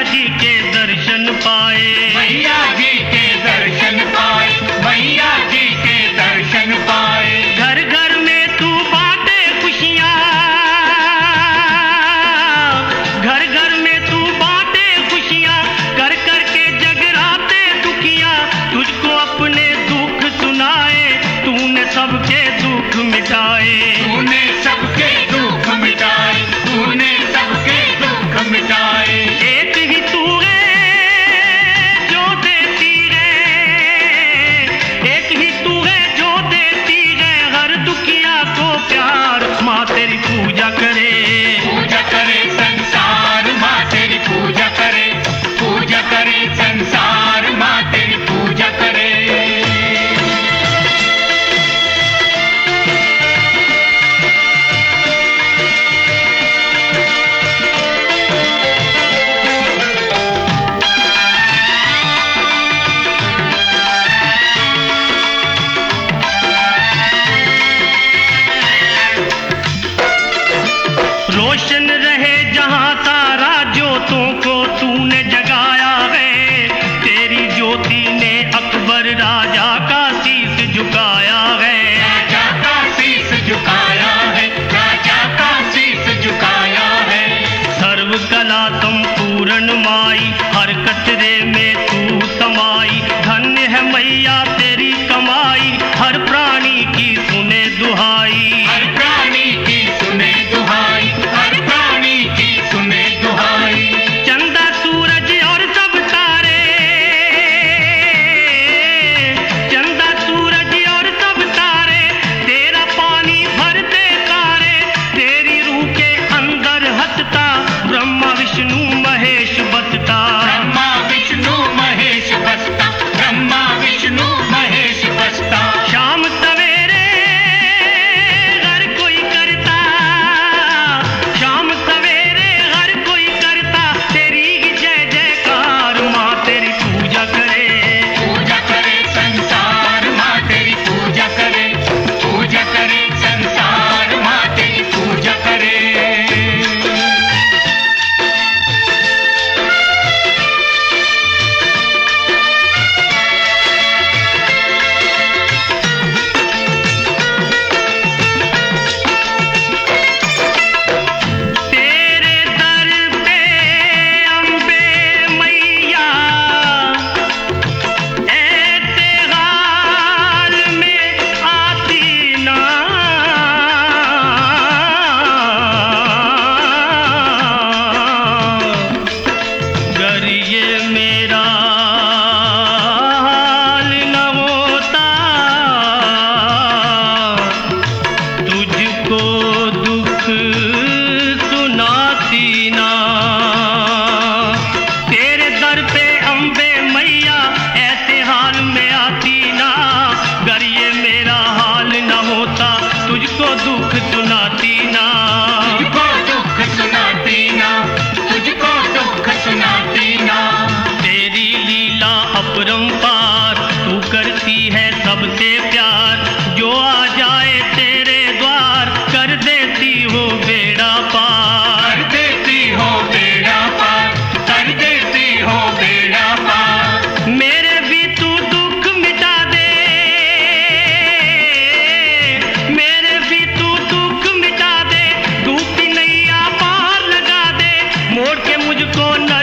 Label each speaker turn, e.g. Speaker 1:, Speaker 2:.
Speaker 1: जी के दर्शन पाए,
Speaker 2: मैया जी के दर्शन पाए, मैया जी के दर्शन पाए।
Speaker 1: घर घर में तू बांटे खुशियाँ, घर घर में तू बांटे खुशियाँ, कर कर के जगराते दुखियाँ, तुझको अपने दुख सुनाए, तूने सबके दुख मिटाए,
Speaker 2: तूने सबके दुख मिटाए, तूने सबके दुख मिटाए।
Speaker 1: एक ही तू है जो देती है, एक ही तू है जो देती है हर दुखिया को प्यार। माँ तेरी पूजा करे,
Speaker 2: पूजा करे संसार, माँ तेरी पूजा करे, पूजा करे संसार, माँ तेरी पूजा करे।
Speaker 1: रोशन रहे जहाँ तारा, ज्योतों को तूने जगाया है, तेरी ज्योति ने अकबर राजा का शीश झुकाया है,
Speaker 2: राजा का शीश झुकाया है, राजा का शीश झुकाया है।
Speaker 1: सर्व कला संपूर्ण माई, हर कचरे में तू समाई, धन्य है मैया तेरी कमाई, हर प्राणी की सुने दुहाई,
Speaker 2: हर प्राणी की सुने दुहाई, हर प्राणी की सुने दुहाई।
Speaker 1: चंदा सूरज और सब तारे, चंदा सूरज और सब तारे, तेरा पानी भरते तारे, तेरी रूह के अंदर हंसता ब्रह्मा विष्णु महेश बसता,
Speaker 2: ब्रह्मा विष्णु महेश बसता, ब्रह्मा विष्णु महेश बसता।
Speaker 1: शाम सवेरे हर कोई करता, शाम सवेरे हर कोई करता तेरी ही जय जयकार। माँ तेरी पूजा करे,
Speaker 2: पूजा करे संसार, माँ तेरी पूजा करे, पूजा करे संसार, माँ तेरी पूजा करे।
Speaker 1: तेरे दर पे अम्बे मैया, ऐसे हाल में आती ना, गर ये मेरा हाल न होता, तुझको दुख सुनाती ना। तेरे दर पे अम्बे मैया ऐसे हाल में आती ना, गर ये मेरा हाल न होता, तुझको दुख सुनाती ना।
Speaker 2: तुझको दुख सुनाती ना, तुझको दुख सुनाती ना।
Speaker 1: तेरी लीला अपरंपार, तू करती है सबसे प्यार, जो आ जाए तेरे द्वार कर देती हो बेड़ा पार,
Speaker 2: कर देती हो बेड़ा पार, कर देती हो बेड़ा पार।
Speaker 1: मेरे भी तू दुख मिटा दे, मेरे भी तू दुख मिटा दे, डूबती नैया पार लगा दे, मोड़ के मुझको न